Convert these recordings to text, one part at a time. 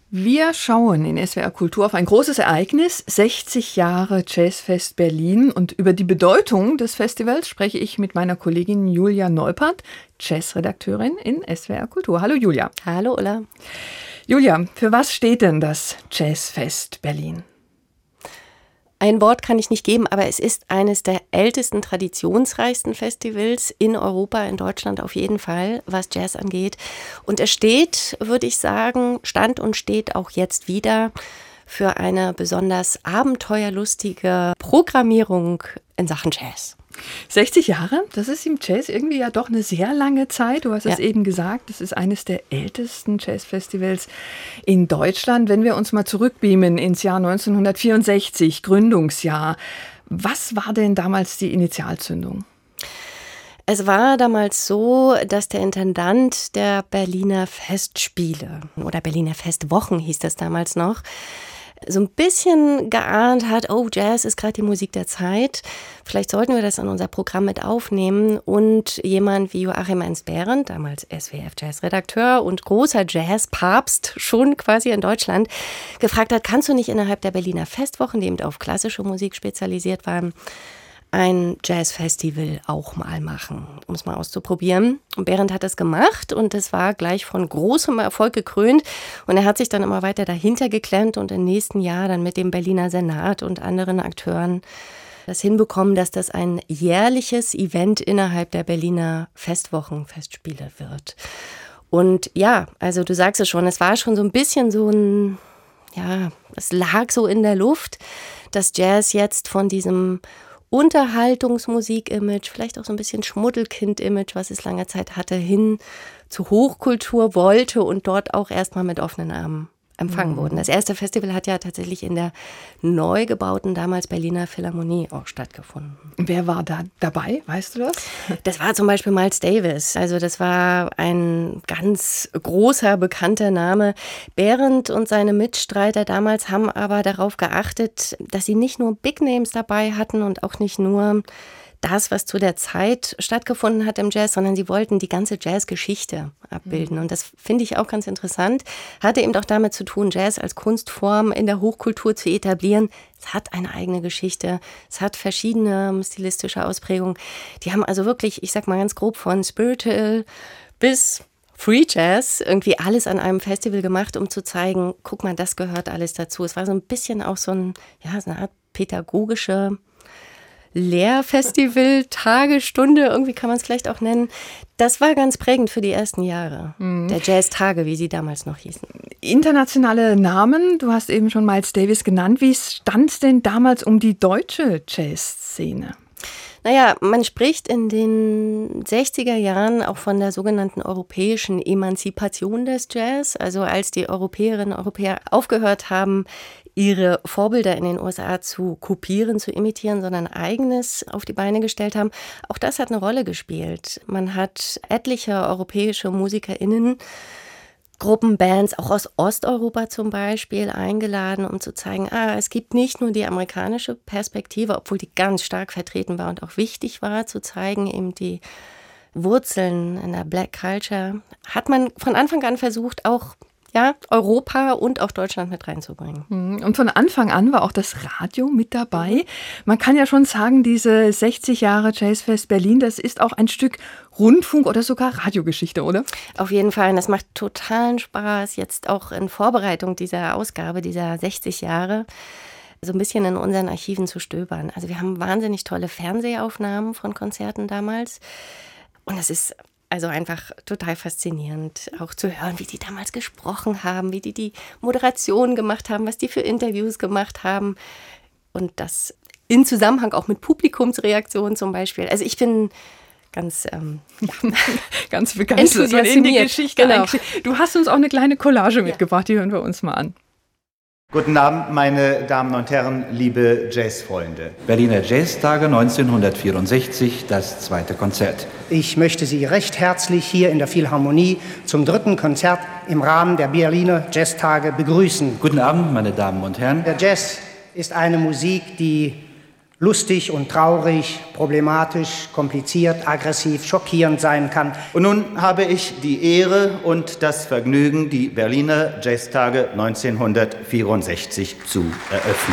Wir schauen in SWR Kultur auf ein großes Ereignis, 60 Jahre Jazzfest Berlin. Und über die Bedeutung des Festivals spreche ich mit meiner Kollegin Julia Neupert, Jazzredakteurin in SWR Kultur. Hallo Julia. Hallo Ulla. Julia, für was steht denn das Jazzfest Berlin? Ein Wort kann ich nicht geben, aber es ist eines der ältesten, traditionsreichsten Festivals in Europa, in Deutschland auf jeden Fall, was Jazz angeht. Und es steht, würde ich sagen, stand und steht auch jetzt wieder für eine besonders abenteuerlustige Programmierung in Sachen Jazz. 60 Jahre, das ist im Jazz irgendwie ja doch eine sehr lange Zeit. Du hast es eben gesagt, das ist eines der ältesten Jazzfestivals in Deutschland. Wenn wir uns mal zurückbeamen ins Jahr 1964, Gründungsjahr, was war denn damals die Initialzündung? Es war damals so, dass der Intendant der Berliner Festspiele oder Berliner Festwochen hieß das damals noch, so ein bisschen geahnt hat, oh, Jazz ist gerade die Musik der Zeit. Vielleicht sollten wir das in unser Programm mit aufnehmen. Und jemand wie Joachim Ernst-Behrendt, damals SWF-Jazzredakteur und großer Jazz-Papst schon quasi in Deutschland, gefragt hat, kannst du nicht innerhalb der Berliner Festwochen, die eben auf klassische Musik spezialisiert waren, ein Jazzfestival auch mal machen, um es mal auszuprobieren. Und Behrendt hat das gemacht und es war gleich von großem Erfolg gekrönt. Und er hat sich dann immer weiter dahinter geklemmt und im nächsten Jahr dann mit dem Berliner Senat und anderen Akteuren das hinbekommen, dass das ein jährliches Event innerhalb der Berliner Festwochen, Festspiele wird. Und ja, also du sagst es schon, es war schon so ein bisschen so ein, ja, es lag so in der Luft, dass Jazz jetzt von diesem Unterhaltungsmusik-Image, vielleicht auch so ein bisschen Schmuddelkind-Image, was es lange Zeit hatte, hin zu Hochkultur wollte und dort auch erstmal mit offenen Armen empfangen wurden. Das erste Festival hat ja tatsächlich in der neu gebauten damals Berliner Philharmonie auch stattgefunden. Wer war da dabei, weißt du das? Das war zum Beispiel Miles Davis. Also das war ein ganz großer, bekannter Name. Behrendt und seine Mitstreiter damals haben aber darauf geachtet, dass sie nicht nur Big Names dabei hatten und auch nicht nur das, was zu der Zeit stattgefunden hat im Jazz, sondern sie wollten die ganze Jazzgeschichte abbilden. Und das finde ich auch ganz interessant. Hatte eben auch damit zu tun, Jazz als Kunstform in der Hochkultur zu etablieren. Es hat eine eigene Geschichte. Es hat verschiedene stilistische Ausprägungen. Die haben also wirklich, ich sag mal ganz grob, von Spiritual bis Free Jazz irgendwie alles an einem Festival gemacht, um zu zeigen, guck mal, das gehört alles dazu. Es war so ein bisschen auch so eine Art pädagogische Lehrfestival, Tagestunde, irgendwie kann man es vielleicht auch nennen. Das war ganz prägend für die ersten Jahre der Jazztage, wie sie damals noch hießen. Internationale Namen, du hast eben schon Miles Davis genannt. Wie stand es denn damals um die deutsche Jazzszene? Naja, man spricht in den 60er Jahren auch von der sogenannten europäischen Emanzipation des Jazz. Also als die Europäerinnen und Europäer aufgehört haben, ihre Vorbilder in den USA zu kopieren, zu imitieren, sondern eigenes auf die Beine gestellt haben. Auch das hat eine Rolle gespielt. Man hat etliche europäische MusikerInnen, Gruppen, Bands, auch aus Osteuropa zum Beispiel, eingeladen, um zu zeigen, es gibt nicht nur die amerikanische Perspektive, obwohl die ganz stark vertreten war und auch wichtig war, zu zeigen, eben die Wurzeln in der Black Culture. Hat man von Anfang an versucht, auch Europa und auch Deutschland mit reinzubringen. Und von Anfang an war auch das Radio mit dabei. Man kann ja schon sagen, diese 60 Jahre Jazzfest Berlin, das ist auch ein Stück Rundfunk oder sogar Radiogeschichte, oder? Auf jeden Fall. Und das macht totalen Spaß, jetzt auch in Vorbereitung dieser Ausgabe, dieser 60 Jahre, so ein bisschen in unseren Archiven zu stöbern. Also wir haben wahnsinnig tolle Fernsehaufnahmen von Konzerten damals. Und das ist also einfach total faszinierend, auch zu hören, wie die damals gesprochen haben, wie die Moderation gemacht haben, was die für Interviews gemacht haben. Und das in Zusammenhang auch mit Publikumsreaktionen zum Beispiel. Also ich bin ganz ganz begeistert in die Geschichte. Genau. Du hast uns auch eine kleine Collage mitgebracht, die hören wir uns mal an. Guten Abend, meine Damen und Herren, liebe Jazzfreunde. Berliner Jazztage 1964, das zweite Konzert. Ich möchte Sie recht herzlich hier in der Philharmonie zum dritten Konzert im Rahmen der Berliner Jazztage begrüßen. Guten Abend, meine Damen und Herren. Der Jazz ist eine Musik, die lustig und traurig, problematisch, kompliziert, aggressiv, schockierend sein kann. Und nun habe ich die Ehre und das Vergnügen, die Berliner Jazztage 1964 zu eröffnen.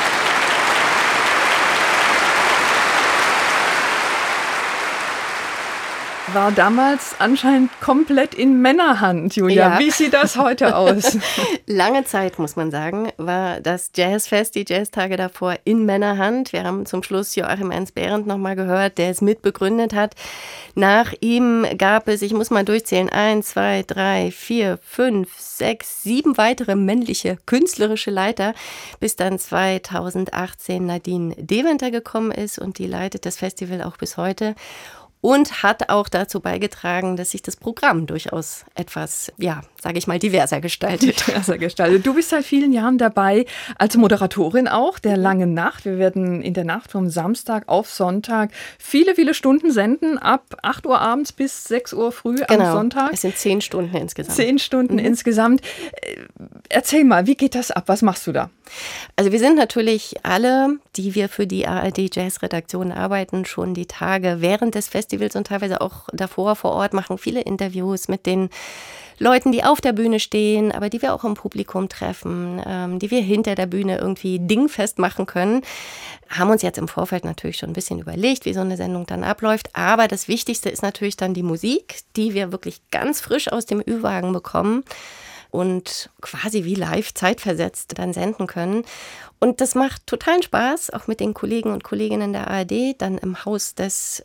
War damals anscheinend komplett in Männerhand, Julia. Ja. Wie sieht das heute aus? Lange Zeit, muss man sagen, war das Jazzfest, die Jazztage davor in Männerhand. Wir haben zum Schluss Joachim Ernst Behrendt nochmal gehört, der es mitbegründet hat. Nach ihm gab es, ich muss mal durchzählen, 1, 2, 3, 4, 5, 6, 7 weitere männliche künstlerische Leiter, bis dann 2018 Nadine Deventer gekommen ist und die leitet das Festival auch bis heute. Und hat auch dazu beigetragen, dass sich das Programm durchaus etwas, ja, sage ich mal, diverser gestaltet. Du bist seit vielen Jahren dabei, als Moderatorin auch, der Langen Nacht. Wir werden in der Nacht vom Samstag auf Sonntag viele, viele Stunden senden, ab 8 Uhr abends bis 6 Uhr früh am Sonntag. Es sind 10 Stunden insgesamt. 10 Stunden insgesamt. Erzähl mal, wie geht das ab? Was machst du da? Also wir sind natürlich alle, die wir für die ARD Jazz-Redaktion arbeiten, schon die Tage während des Festivals und teilweise auch davor vor Ort, machen viele Interviews mit den Leuten, die auf der Bühne stehen, aber die wir auch im Publikum treffen, die wir hinter der Bühne irgendwie dingfest machen können. Haben uns jetzt im Vorfeld natürlich schon ein bisschen überlegt, wie so eine Sendung dann abläuft. Aber das Wichtigste ist natürlich dann die Musik, die wir wirklich ganz frisch aus dem Ü-Wagen bekommen und quasi wie live zeitversetzt dann senden können. Und das macht totalen Spaß, auch mit den Kollegen und Kolleginnen der ARD, dann im Haus des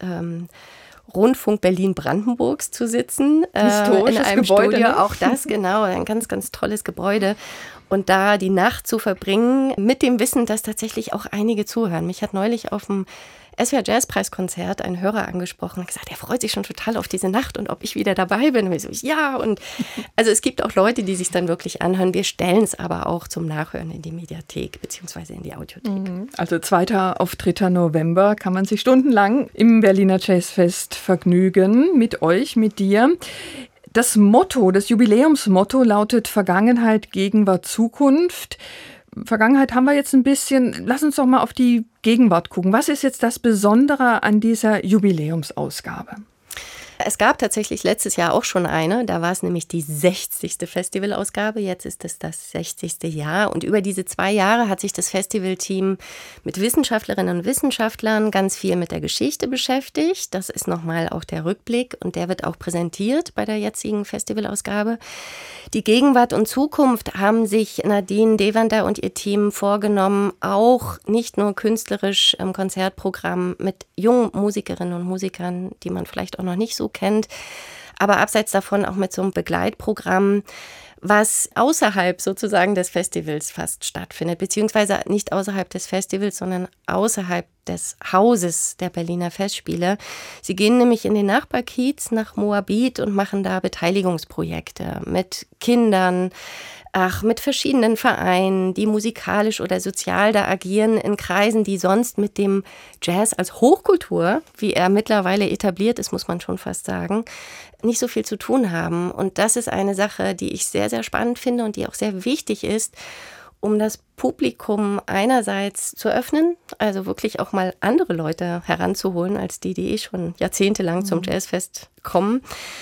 Rundfunk Berlin-Brandenburgs zu sitzen. Historisches in einem Gebäude, Studio, ne? auch das, genau, ein ganz, ganz tolles Gebäude. Und da die Nacht zu verbringen, mit dem Wissen, dass tatsächlich auch einige zuhören. Mich hat neulich auf dem SWR Jazzpreiskonzert ein Hörer angesprochen und gesagt, er freut sich schon total auf diese Nacht und ob ich wieder dabei bin. Und ich so, ja. Und also es gibt auch Leute, die sich dann wirklich anhören. Wir stellen es aber auch zum Nachhören in die Mediathek beziehungsweise in die Audiothek. Also 2. auf 3. November kann man sich stundenlang im Berliner Jazzfest vergnügen mit euch, mit dir. Das Motto, das Jubiläumsmotto lautet Vergangenheit, Gegenwart, Zukunft. Vergangenheit haben wir jetzt ein bisschen. Lass uns doch mal auf die Gegenwart gucken. Was ist jetzt das Besondere an dieser Jubiläumsausgabe? Es gab tatsächlich letztes Jahr auch schon eine, da war es nämlich die 60. Festivalausgabe, jetzt ist es das 60. Jahr und über diese 2 Jahre hat sich das Festivalteam mit Wissenschaftlerinnen und Wissenschaftlern ganz viel mit der Geschichte beschäftigt. Das ist nochmal auch der Rückblick und der wird auch präsentiert bei der jetzigen Festivalausgabe. Die Gegenwart und Zukunft haben sich Nadine Deventer und ihr Team vorgenommen, auch nicht nur künstlerisch im Konzertprogramm mit jungen Musikerinnen und Musikern, die man vielleicht auch noch nicht so kennt, aber abseits davon auch mit so einem Begleitprogramm, was außerhalb sozusagen des Festivals fast stattfindet, beziehungsweise nicht außerhalb des Festivals, sondern außerhalb des Hauses der Berliner Festspiele. Sie gehen nämlich in den Nachbarkiez nach Moabit und machen da Beteiligungsprojekte mit Kindern, mit verschiedenen Vereinen, die musikalisch oder sozial da agieren, in Kreisen, die sonst mit dem Jazz als Hochkultur, wie er mittlerweile etabliert ist, muss man schon fast sagen, nicht so viel zu tun haben. Und das ist eine Sache, die ich sehr, sehr spannend finde und die auch sehr wichtig ist, um das Publikum einerseits zu öffnen, also wirklich auch mal andere Leute heranzuholen, als die schon jahrzehntelang zum Jazzfest kommen.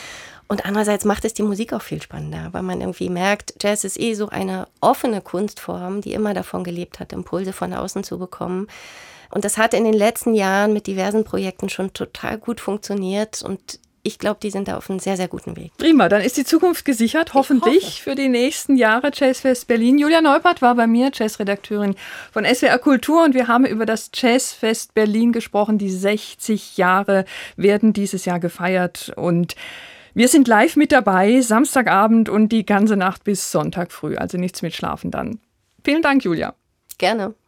Und andererseits macht es die Musik auch viel spannender, weil man irgendwie merkt, Jazz ist so eine offene Kunstform, die immer davon gelebt hat, Impulse von außen zu bekommen. Und das hat in den letzten Jahren mit diversen Projekten schon total gut funktioniert und ich glaube, die sind da auf einem sehr, sehr guten Weg. Prima, dann ist die Zukunft gesichert, hoffentlich für die nächsten Jahre Jazzfest Berlin. Julia Neupert war bei mir, Jazzredakteurin von SWR Kultur und wir haben über das Jazzfest Berlin gesprochen. Die 60 Jahre werden dieses Jahr gefeiert und wir sind live mit dabei, Samstagabend und die ganze Nacht bis Sonntag früh, also nichts mit Schlafen dann. Vielen Dank, Julia. Gerne.